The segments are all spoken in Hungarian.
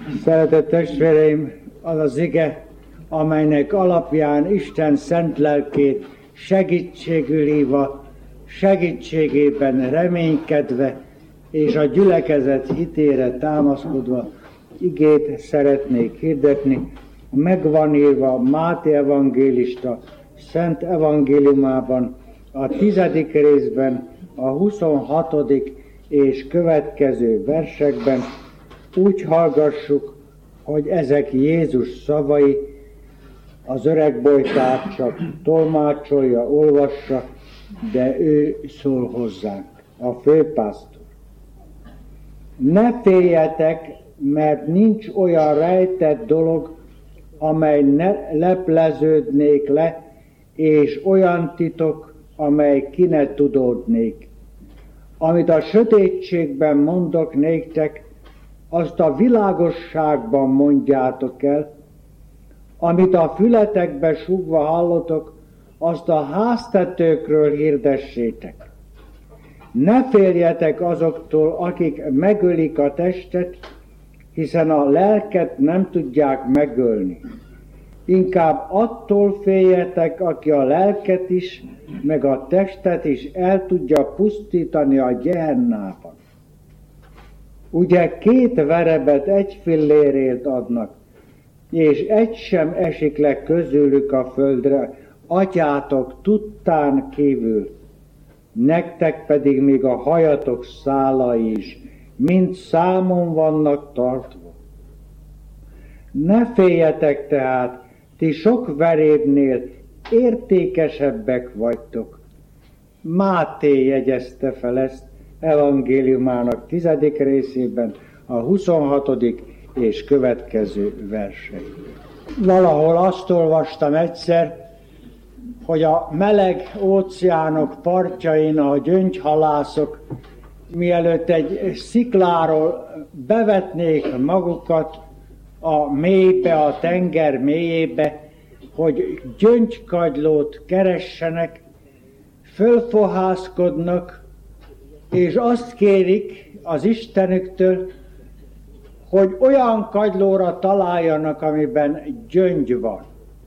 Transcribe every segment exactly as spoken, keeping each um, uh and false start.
Szeretett testvéreim, az az ige, amelynek alapján Isten szent lelkét segítségül hívva, segítségében reménykedve és a gyülekezet hitére támaszkodva igét szeretnék hirdetni. Megvan írva Máté evangélista szent evangéliumában, a tizedik részben, a huszonhatodik és következő versekben. Úgy hallgassuk, hogy ezek Jézus szavai, az öreg bojtár csak tolmácsolja, olvassa, de ő szól hozzánk, a főpásztor. Ne féljetek, mert nincs olyan rejtett dolog, amely ne lepleződnék le, és olyan titok, amely ki ne tudódnék. Amit a sötétségben mondok néktek, azt a világosságban mondjátok el, amit a fületekbe súgva hallotok, azt a háztetőkről hirdessétek. Ne féljetek azoktól, akik megölik a testet, hiszen a lelket nem tudják megölni. Inkább attól féljetek, aki a lelket is, meg a testet is el tudja pusztítani a gyehennában. Ugye két verebet egy fillérért adnak, és egy sem esik le közülük a földre, atyátok tudtán kívül. Nektek pedig még a hajatok szálai is, mind számon vannak tartva. Ne féljetek tehát, ti sok verébnél értékesebbek vagytok. Máté jegyezte fel ezt evangéliumának tizedik részében, a huszonhatodik és következő versei. Valahol azt olvastam egyszer, hogy a meleg óceánok partjain a gyöngyhalászok, mielőtt egy szikláról bevetnék magukat a mélybe, a tenger mélyébe, hogy gyöngykagylót keressenek, fölfohászkodnak, és azt kérik az Istenüktől, hogy olyan kagylóra találjanak, amiben gyöngy van.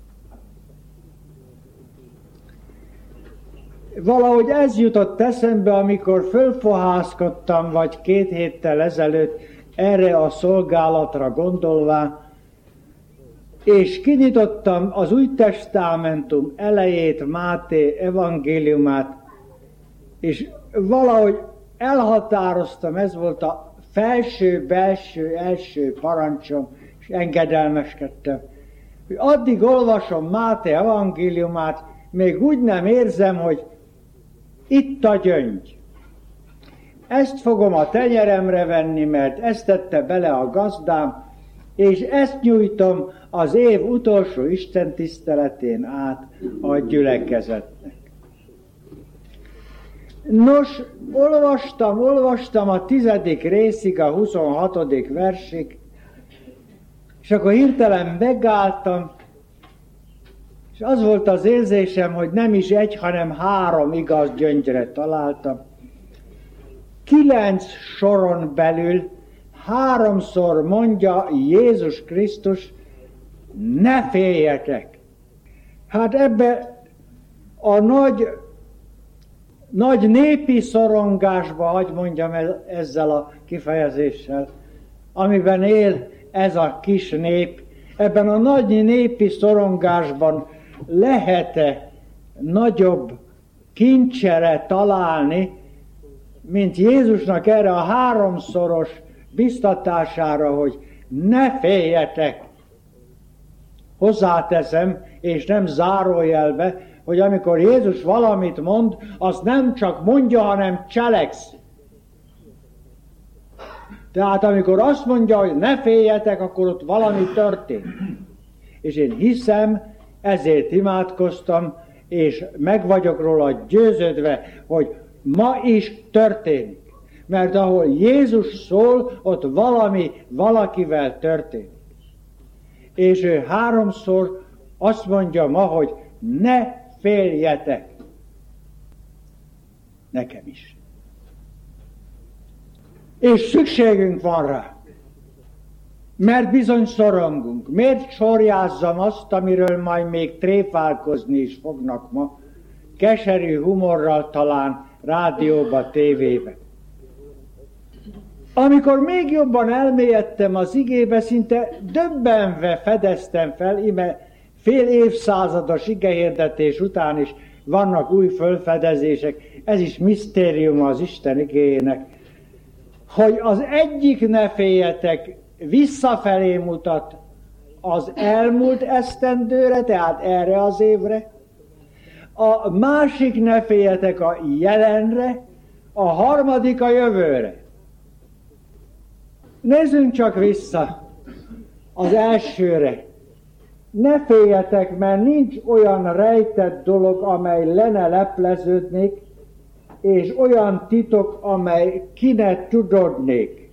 Valahogy ez jutott eszembe, amikor fölfohászkodtam, vagy két héttel ezelőtt erre a szolgálatra gondolván, és kinyitottam az Új Testamentum elejét, Máté evangéliumát, és valahogy elhatároztam, ez volt a felső, belső, első parancsom, és engedelmeskedtem. Addig olvasom Máté evangéliumát, még úgy nem érzem, hogy itt a gyöngy. Ezt fogom a tenyeremre venni, mert ezt tette bele a gazdám, és ezt nyújtom az év utolsó Isten tiszteletén át a gyülekezetnek. Nos, olvastam, olvastam a tizedik részig, a huszonhatodik versig, és akkor hirtelen megálltam, és az volt az érzésem, hogy nem is egy, hanem három igaz gyöngyre találtam. Kilenc soron belül háromszor mondja Jézus Krisztus, ne féljetek. Hát ebbe a nagy, nagy népi szorongásba, hagy mondjam ezzel a kifejezéssel, amiben él ez a kis nép, ebben a nagy népi szorongásban lehet-e nagyobb kincsere találni, mint Jézusnak erre a háromszoros biztatására, hogy ne féljetek. Hozzáteszem, és nem zárójelbe, hogy amikor Jézus valamit mond, azt nem csak mondja, hanem cselekszi. Tehát amikor azt mondja, hogy ne féljetek, akkor ott valami történt. És én hiszem, ezért imádkoztam, és meg vagyok róla győződve, hogy ma is történik. Mert ahol Jézus szól, ott valami valakivel történik. És ő háromszor azt mondja ma, hogy ne féljetek. Nekem is. És szükségünk van rá. Mert bizony szorongunk. Miért sorjázzam azt, amiről majd még tréfálkozni is fognak ma, keserű humorral talán rádióba, tévébe. Amikor még jobban elmélyedtem az igébe, szinte döbbenve fedeztem fel, ime fél évszázados igehirdetés után is vannak új fölfedezések, ez is misztérium az Isten igéjének, hogy az egyik ne féljetek visszafelé mutat az elmúlt esztendőre, tehát erre az évre, a másik ne féljetek a jelenre, a harmadik a jövőre. Nézzünk csak vissza az elsőre. Ne féljetek, mert nincs olyan rejtett dolog, amely le ne lepleződnék, és olyan titok, amely ki ne tudodnék.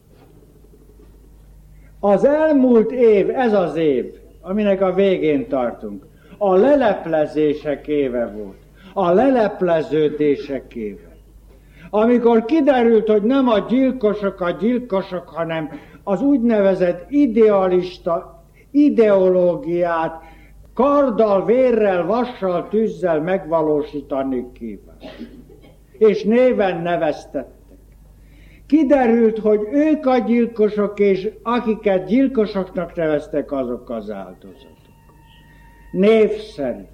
Az elmúlt év, ez az év, aminek a végén tartunk, a leleplezések éve volt, a lelepleződések éve. Amikor kiderült, hogy nem a gyilkosok a gyilkosok, hanem az úgynevezett idealista ideológiát karddal, vérrel, vassal, tűzzel megvalósítani kíván. És néven neveztettek. Kiderült, hogy ők a gyilkosok, és akiket gyilkosoknak neveztek, azok az áldozatok. Név szerint.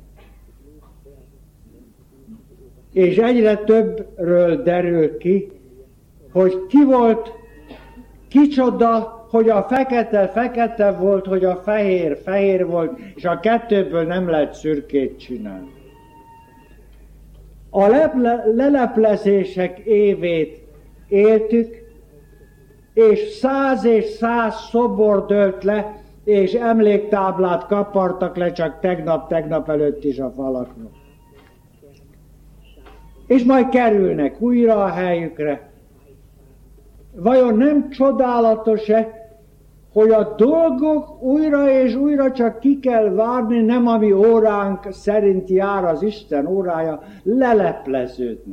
És egyre többről derül ki, hogy ki volt, kicsoda, hogy a fekete fekete volt, hogy a fehér fehér volt, és a kettőből nem lehet szürkét csinálni. A leple, leleplezések évét éltük, és száz és száz szobor dőlt le, és emléktáblát kapartak le csak tegnap-tegnap előtt is a falakról. És majd kerülnek újra a helyükre. Vajon nem csodálatos-e, hogy a dolgok újra és újra csak ki kell várni, nem a mi óránk szerint jár az Isten órája, lelepleződnek.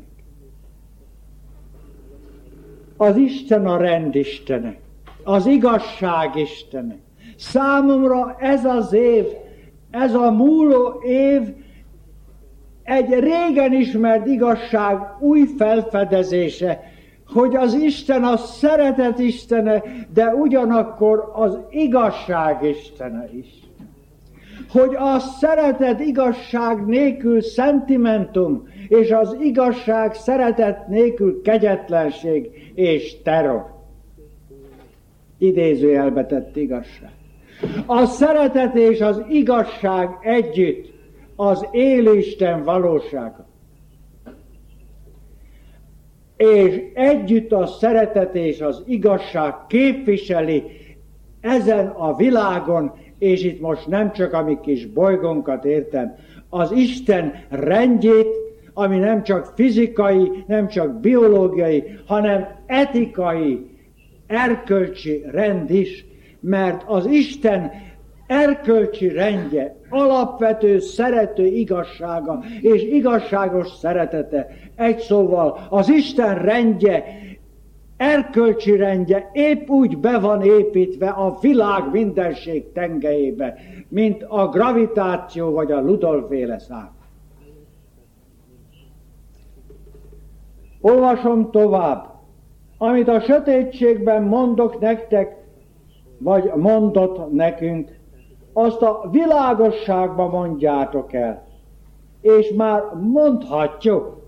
Az Isten a rend istene, az igazság istene. Számomra ez az év, ez a múló év egy régen ismert igazság új felfedezése, hogy az Isten a szeretet istene, de ugyanakkor az igazság istene is. Hogy a szeretet igazság nélkül szentimentum, és az igazság szeretet nélkül kegyetlenség és terror. Idézőjelbe tett igazság. A szeretet és az igazság együtt az élő Isten valósága. És együtt a szeretet és az igazság képviseli ezen a világon, és itt most nem csak a mi kis bolygónkat értem, az Isten rendjét, ami nem csak fizikai, nem csak biológiai, hanem etikai, erkölcsi rend is, mert az Isten erkölcsi rendje, alapvető szerető igazsága és igazságos szeretete. Egy szóval az Isten rendje, erkölcsi rendje épp úgy be van építve a világ mindenség tengelyébe, mint a gravitáció vagy a Ludolf-féle szám. Olvasom tovább. Amit a sötétségben mondok nektek, vagy mondott nekünk, azt a világosságban mondjátok el, és már mondhatjuk.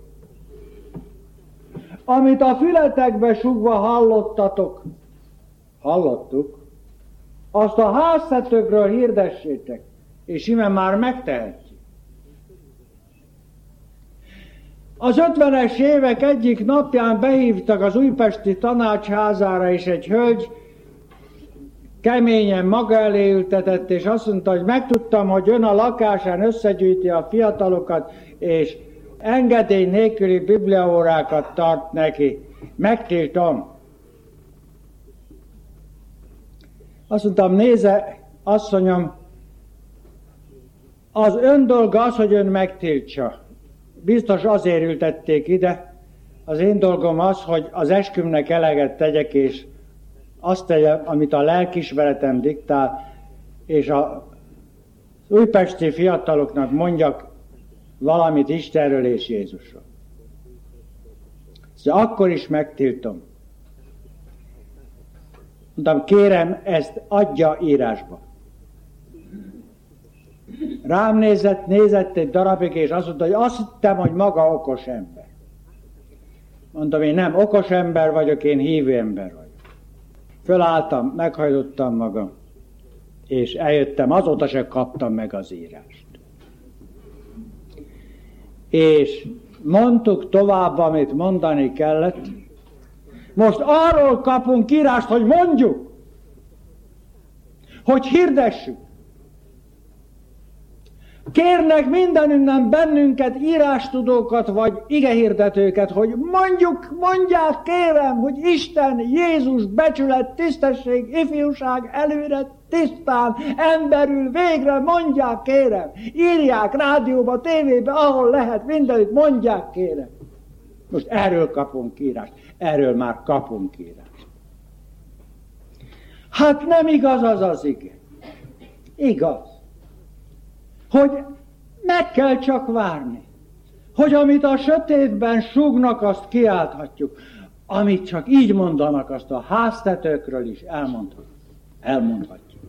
Amit a fületekbe sugva hallottatok, hallottuk, azt a háztetőkről hirdessétek, és ime már megtehetjük. Az ötvenes évek egyik napján behívtak az újpesti tanácsházára, és egy hölgy keményen maga elé ültetett, és azt mondta, hogy megtudtam, hogy ön a lakásán összegyűjti a fiatalokat, és engedély nélküli bibliaórákat tart neki. Megtiltom. Azt mondtam, nézze, asszonyom, az ön dolga az, hogy ön megtiltsa. Biztos azért ültették ide. Az én dolgom az, hogy az eskümnek eleget tegyek, és azt tegyem, amit a lelkiismeretem diktál, és a újpesti fiataloknak mondjak valamit Istenről és Jézusról. Szóval akkor is megtiltom. Mondtam, kérem, ezt adja írásba. Rám nézett, nézett egy darabig, és azt mondta, hogy azt hittem, hogy maga okos ember. Mondtam, én nem okos ember vagyok, én hívő ember vagyok. Fölálltam, meghajlottam magam, és eljöttem, azóta sem kaptam meg az írást. És mondtuk tovább, amit mondani kellett. Most arról kapunk írást, hogy mondjuk, hogy hirdessük. Kérnek mindenünkben bennünket, írástudókat vagy igehirdetőket, hogy mondjuk, mondják, kérem, hogy Isten, Jézus, becsület, tisztesség, ifjúság, előre, tisztán, emberül, végre, mondják, kérem. Írják rádióba, tévébe, ahol lehet, mindenütt, mondják, kérem. Most erről kapunk írást, erről már kapunk írást. Hát nem igaz az az ige. Igaz. Hogy meg kell csak várni, hogy amit a sötétben súgnak, azt kiálthatjuk, amit csak így mondanak, azt a háztetőkről is elmondhatjuk. elmondhatjuk.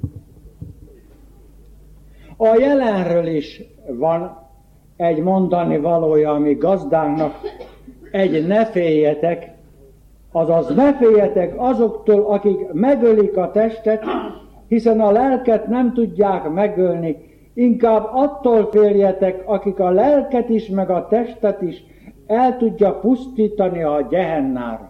A jelenről is van egy mondani valója, ami gazdánknak, egy ne féljetek, azaz ne féljetek azoktól, akik megölik a testet, hiszen a lelket nem tudják megölni, inkább attól féljetek, akik a lelket is, meg a testet is el tudja pusztítani a Gehennára.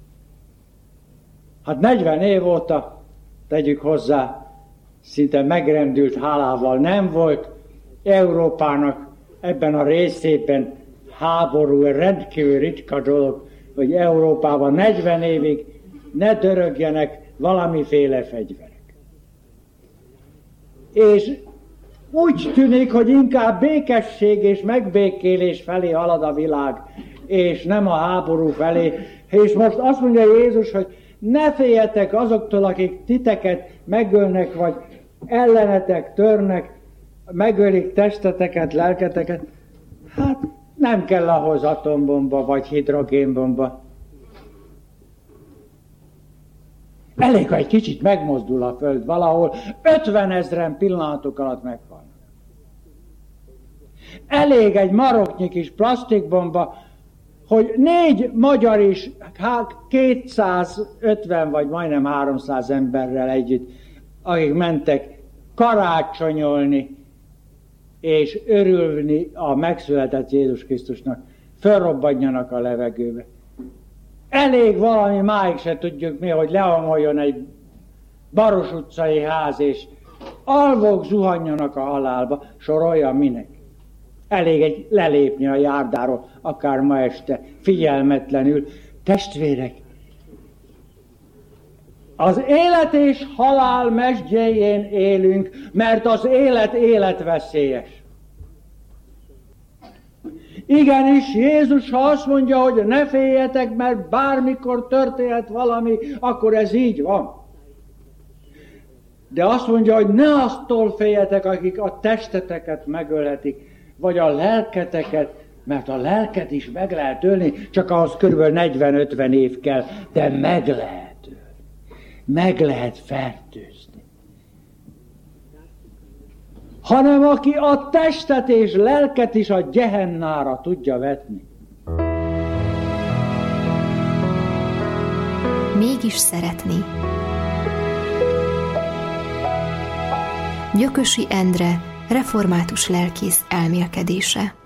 Hát negyven év óta, tegyük hozzá, szinte megrendült hálával nem volt Európának ebben a részében háború, rendkívül ritka dolog, hogy Európában negyven évig ne dörögjenek valamiféle fegyverek. És úgy tűnik, hogy inkább békesség és megbékélés felé halad a világ, és nem a háború felé. És most azt mondja Jézus, hogy ne féljetek azoktól, akik titeket megölnek, vagy ellenetek törnek, megölik testeteket, lelketeket. Hát nem kell ahhoz atombomba, vagy hidrogénbomba. Elég, ha egy kicsit megmozdul a föld valahol, ötvenezren pillanatok alatt meghalnak. Elég egy maroknyi kis plastikbomba, hogy négy magyar is, hát kétszázötven vagy majdnem háromszáz emberrel együtt, akik mentek karácsonyolni és örülni a megszületett Jézus Krisztusnak, fölrobbanjanak a levegőbe. Elég valami, máig se tudjuk mi, hogy leomoljon egy Baros utcai ház, és alvók zuhanjanak a halálba, sorolja minek. Elég egy lelépni a járdáról, akár ma este, figyelmetlenül. Testvérek, az élet és halál mesdjéjén élünk, mert az élet életveszélyes. Igenis, Jézus, ha azt mondja, hogy ne féljetek, mert bármikor történhet valami, akkor ez így van. De azt mondja, hogy ne aztól féljetek, akik a testeteket megölhetik, vagy a lelketeket, mert a lelket is meg lehet ölni, csak ahhoz körülbelül negyven-ötven év kell, de meg lehet ölni. Meg lehet fertőzni. Hanem aki a testet és lelket is a Gehennára tudja vetni. Mégis szeretni. Gyökösi Endre, református lelkész elmélkedése.